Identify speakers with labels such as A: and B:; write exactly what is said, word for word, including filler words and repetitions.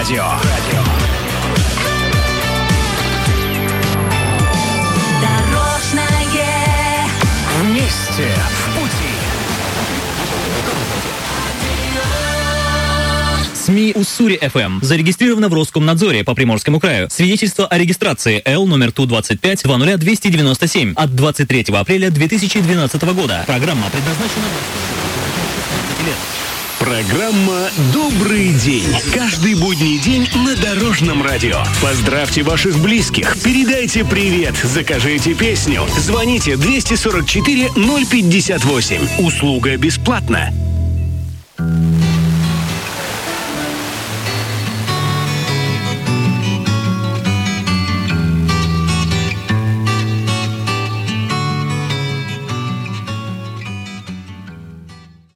A: радио.
B: Дорожное.
A: Вместе в пути.
C: СМИ Уссури-эф эм зарегистрировано в Роскомнадзоре по Приморскому краю. Свидетельство о регистрации Л номер Ту двадцать пять двадцать двести девяносто семь от двадцать третьего апреля две тысячи двенадцатого года. Программа предназначена для лет.
A: Программа «Добрый день». Каждый будний день на Дорожном радио. Поздравьте ваших близких, передайте привет, закажите песню. Звоните двести сорок четыре ноль пятьдесят восемь. Услуга бесплатна.